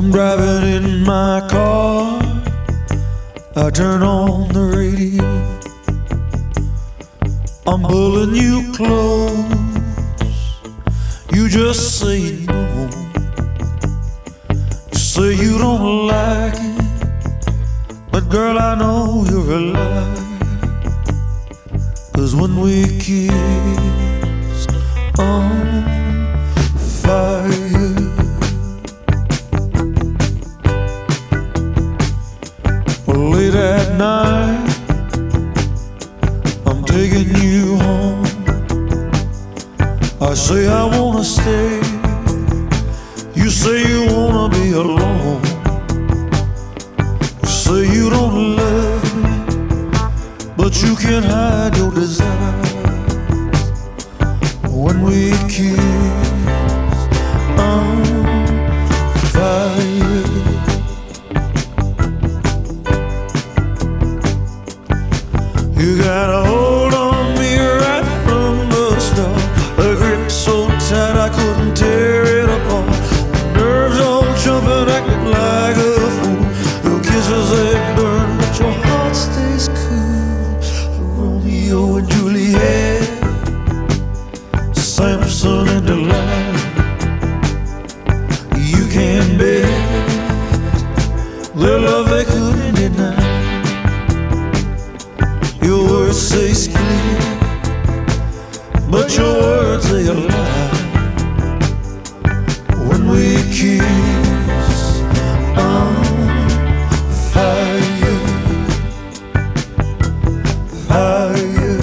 I'm driving in my car, I turn on the radio. I'm pulling you close, you just say no. You say you don't like it, but girl, I know you're a liar. 'Cause when we kiss on fire, well, late at night I'm taking you home. I say I wanna stay, you say you wanna be alone. You say you don't love me, but you can't hide your desires. When we kiss on fire, you got a hold on me right from the start, a grip so tight I couldn't tear it apart. Nerves all jumping, acting like a fool. Your kisses they burn, but your heart stays cool. Romeo and Juliet, Samson and Delilah. You can't bet their love they couldn't deny. Your words say split, but your words they a lie. When we kiss on fire, fire.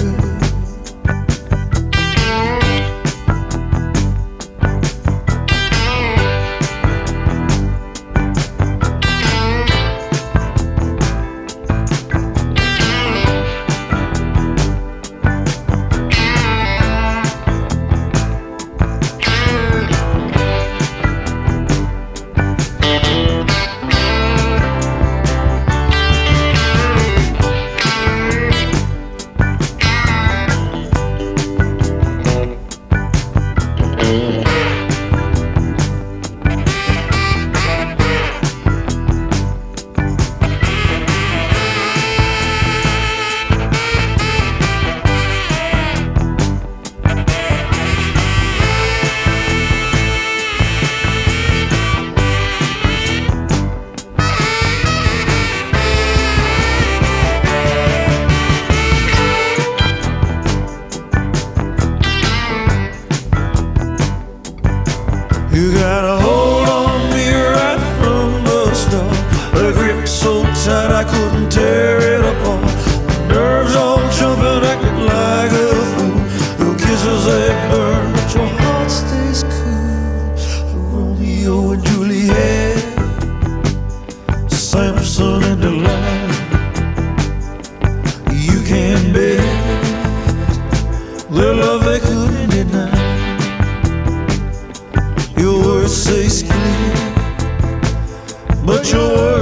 You got a hold on me right from the start, a grip so tight I couldn't tear it apart. Nerves all jumping, acting like a fool. Your kisses they burn, but your heart stays cool. Romeo and Juliet, Samson and Delilah. You can't bet their love they couldn't deny. Your words say split, but your words